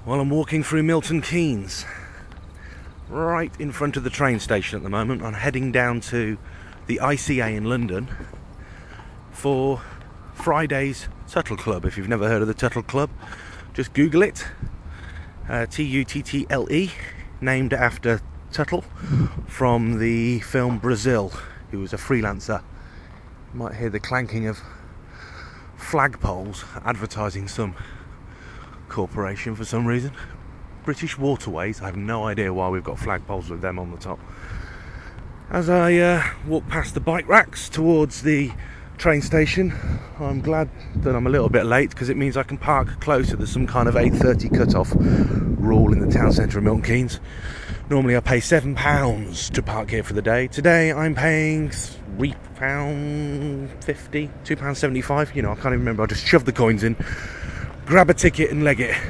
Well, I'm walking through Milton Keynes, right in front of the train station at the moment. I'm heading down to the ICA in London for Friday's Tuttle Club. If you've never heard of the Tuttle Club, just Google it. Tuttle, named after Tuttle from the film Brazil, who was a freelancer. You might hear the clanking of flagpoles advertising some corporation for some reason. British Waterways, I have no idea why we've got flagpoles with them on the top. As I walk past the bike racks towards the train station, I'm glad that I'm a little bit late because it means I can park closer. There's some kind of 8:30 cut-off rule in the town centre of Milton Keynes. Normally I pay £7 to park here for the day. Today I'm paying £3.50, £2.75, I can't even remember. I just shove the coins in, grab a ticket and leg it.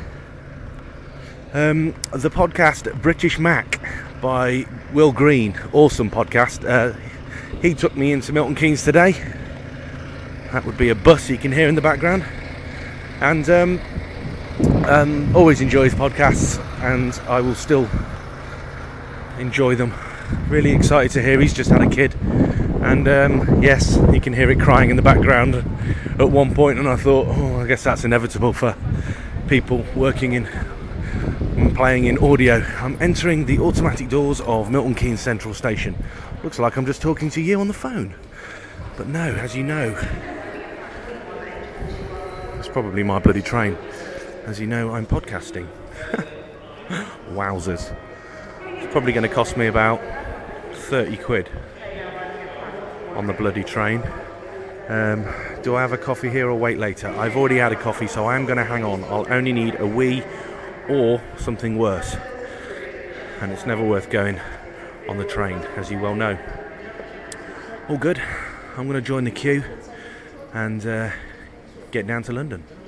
The podcast British Mac by Will Green, awesome podcast. He took me into Milton Keynes today. That would be a bus you can hear in the background. And always enjoy his podcasts, and I will still enjoy them. Really excited to hear he's just had a kid. And yes, you can hear it crying in the background at one point, and I thought, I guess that's inevitable for people working in and playing in audio. I'm entering the automatic doors of Milton Keynes Central Station. Looks like I'm just talking to you on the phone, but no, as you know, it's probably my bloody train. As you know, I'm podcasting. Wowzers. It's probably going to cost me about 30 quid on the bloody train. Do I have a coffee here or wait later? I've already had a coffee, so I am going to hang on. I'll only need a wee or something worse. And it's never worth going on the train, as you well know. All good. I'm going to join the queue and get down to London.